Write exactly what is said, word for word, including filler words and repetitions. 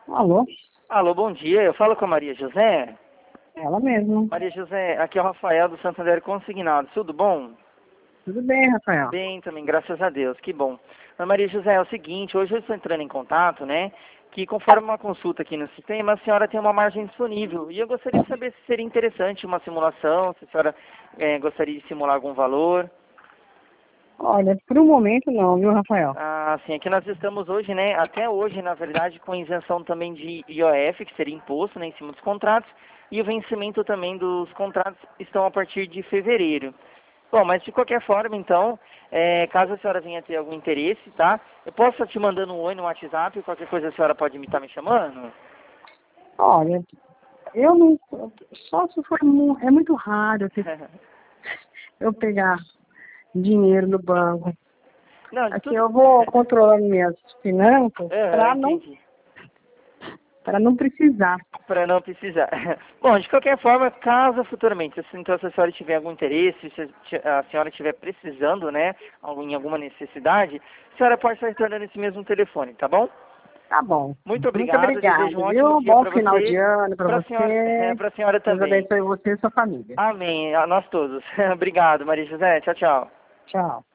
Alô? Alô, bom dia. Eu falo com a Maria José. Ela mesma. Maria José, aqui é o Rafael do Santander Consignado. Tudo bom? Tudo bem, Rafael? Bem também, graças a Deus. Que bom. Mas, Maria José, é o seguinte, hoje eu estou entrando em contato, né? Que conforme uma consulta aqui no sistema, a senhora tem uma margem disponível. E eu gostaria de saber se seria interessante uma simulação, se a senhora eh, gostaria de simular algum valor. Olha, por um momento não, viu, Rafael? Ah, sim, aqui nós estamos hoje, né, até hoje, na verdade, com isenção também de I O F, que seria imposto, né, em cima dos contratos, e o vencimento também dos contratos estão a partir de fevereiro. Bom, mas de qualquer forma, então, é, caso a senhora venha ter algum interesse, tá, eu posso estar te mandando um oi no WhatsApp, qualquer coisa a senhora pode me estar me chamando? Olha, eu não. Só se for. mu- É muito raro eu, ter- eu pegar dinheiro no banco. Não, de Aqui tudo... eu vou controlando minhas finanças Aham, para não, entendi. para não precisar. Para não precisar. Bom, de qualquer forma, caso futuramente, se, então, se a senhora tiver algum interesse, se a senhora estiver precisando, né, algum- em alguma necessidade, a senhora pode estar retornando esse mesmo telefone, tá bom? Tá bom. Muito Muito obrigado, desejo um obrigada, ótimo viu? dia Bom para final de você, ano para para a senhora, você. para a senhora Deus também. abençoe você e sua família. Amém, a nós todos. Obrigado, Maria José. Tchau, tchau. Tchau.